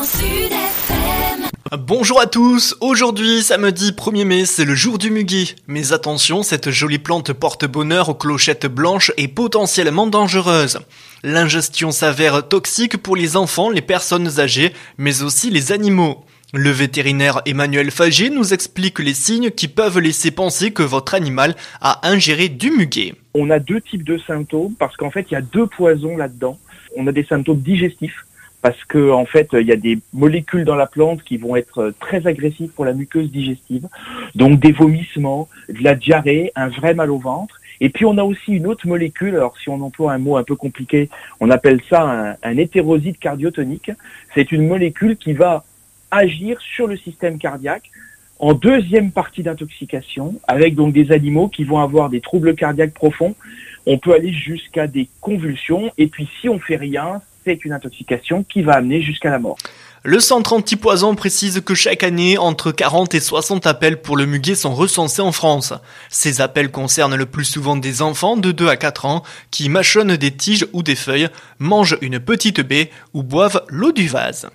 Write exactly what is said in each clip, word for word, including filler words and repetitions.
Sud F M. Bonjour à tous, aujourd'hui samedi premier mai, c'est le jour du muguet. Mais attention, cette jolie plante porte bonheur aux clochettes blanches et potentiellement dangereuse. L'ingestion s'avère toxique pour les enfants, les personnes âgées, mais aussi les animaux. Le vétérinaire Emmanuel Fagier nous explique les signes qui peuvent laisser penser que votre animal a ingéré du muguet. On a deux types de symptômes parce qu'en fait il y a deux poisons là-dedans. On a des symptômes digestifs parce que en fait il y a des molécules dans la plante qui vont être très agressives pour la muqueuse digestive, donc des vomissements, de la diarrhée, un vrai mal au ventre. Et puis on a aussi une autre molécule, alors si on emploie un mot un peu compliqué, on appelle ça un, un hétéroside cardiotonique. C'est une molécule qui va agir sur le système cardiaque en deuxième partie d'intoxication, avec donc des animaux qui vont avoir des troubles cardiaques profonds. On peut aller jusqu'à des convulsions, et puis si on fait rien, c'est une intoxication qui va amener jusqu'à la mort. Le centre antipoison précise que chaque année, entre quarante et soixante appels pour le muguet sont recensés en France. Ces appels concernent le plus souvent des enfants de deux à quatre ans qui mâchonnent des tiges ou des feuilles, mangent une petite baie ou boivent l'eau du vase.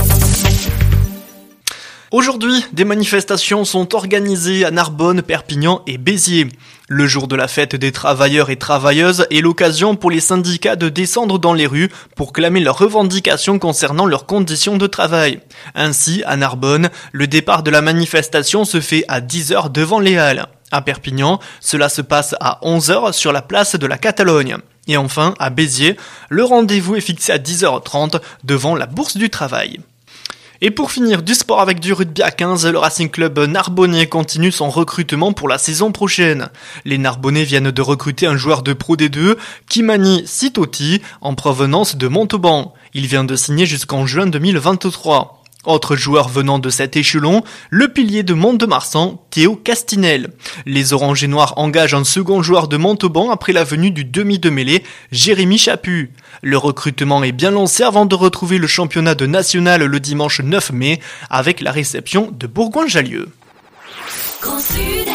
Aujourd'hui, des manifestations sont organisées à Narbonne, Perpignan et Béziers. Le jour de la fête des travailleurs et travailleuses est l'occasion pour les syndicats de descendre dans les rues pour clamer leurs revendications concernant leurs conditions de travail. Ainsi, à Narbonne, le départ de la manifestation se fait à dix heures devant les Halles. À Perpignan, cela se passe à onze heures sur la place de la Catalogne. Et enfin, à Béziers, le rendez-vous est fixé à dix heures trente devant la Bourse du Travail. Et pour finir, du sport avec du rugby à quinze, le Racing Club narbonnais continue son recrutement pour la saison prochaine. Les Narbonnais viennent de recruter un joueur de Pro D deux, Kimani Sitoti, en provenance de Montauban. Il vient de signer jusqu'en juin deux mille vingt-trois. Autre joueur venant de cet échelon, le pilier de Mont-de-Marsan, Théo Castinel. Les Orange et Noirs engagent un second joueur de Montauban après la venue du demi de mêlée, Jérémy Chaput. Le recrutement est bien lancé avant de retrouver le championnat de national le dimanche neuf mai avec la réception de Bourgoin-Jallieu. Grand Sud.